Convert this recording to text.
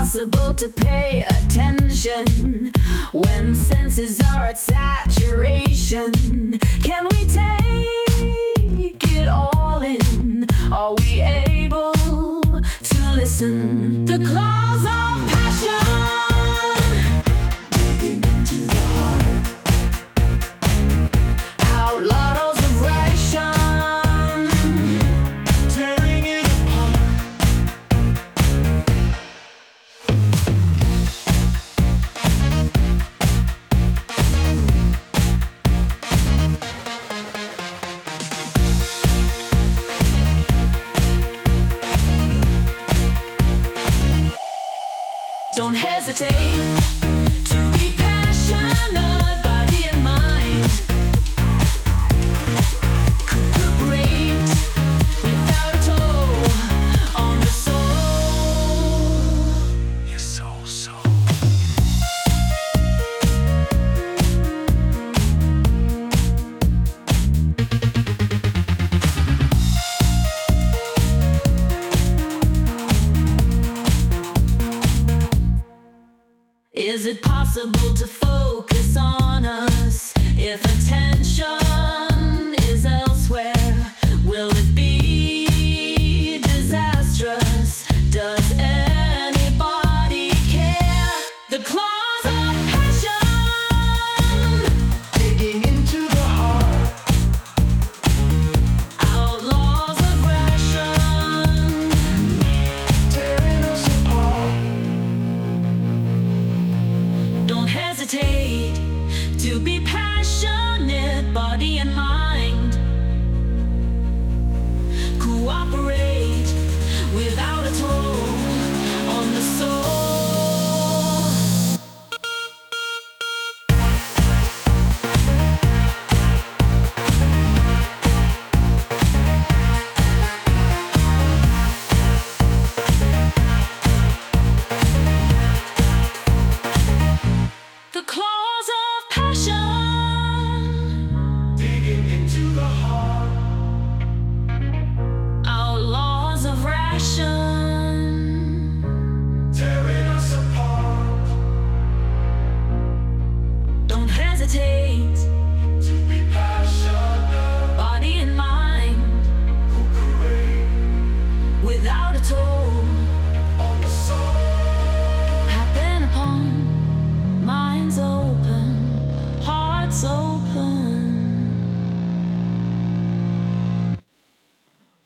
impossible to pay attention when senses are at saturation. Can we take it all in? Are we able to listen? The claws of passion, digging into the heart. Outlaws of ration, tearing it apart. Don't hesitate to be passionate, body and mind. Cooperate without a toll on the soul. Your soul. Is it possible to focus on us if attention is elsewhere? Will it be disastrous? Does anybody care? The claws of passion, digging into the heart. Outlaws of ration, tearing us apart. Don't hesitate to be passionate, body and mind. Cooperate without a toll on the soul. The claws of passion, digging into the heart. Outlaws of ration, tearing us apart. Don't hesitate to be passionate, body and mind. Cooperate without a toll